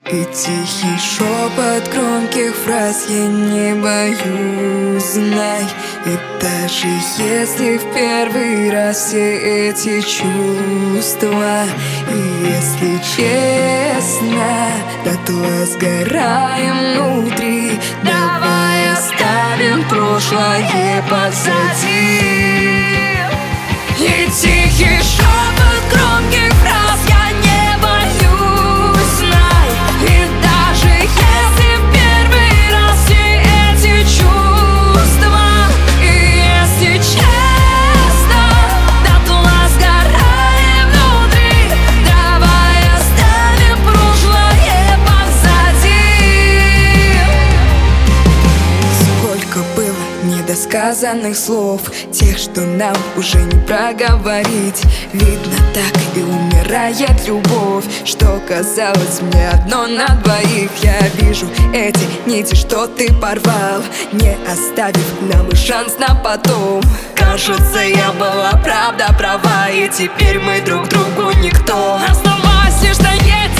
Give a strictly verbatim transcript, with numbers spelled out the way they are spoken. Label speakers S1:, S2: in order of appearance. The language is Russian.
S1: И тихий шепот громких фраз я не боюсь, знай. И даже если в первый раз все эти чувства, и если честно, дотла сгораем внутри, давай оставим прошлое позади. И тихий шепот громких фраз я не боюсь, знай. И даже если в первый раз все эти чувства, и если честно, дотла сгораем внутри, давай оставим прошлое позади. Сколько было недосказанных слов, тех, что нам уже не проговорить. Видно, так и умирает любовь, что казалось мне одно на двоих. Я вижу эти нити, что ты порвал, не оставив нам и шанс на потом. Кажется, я была правда права, и теперь мы друг другу никто. Оставайся, что есть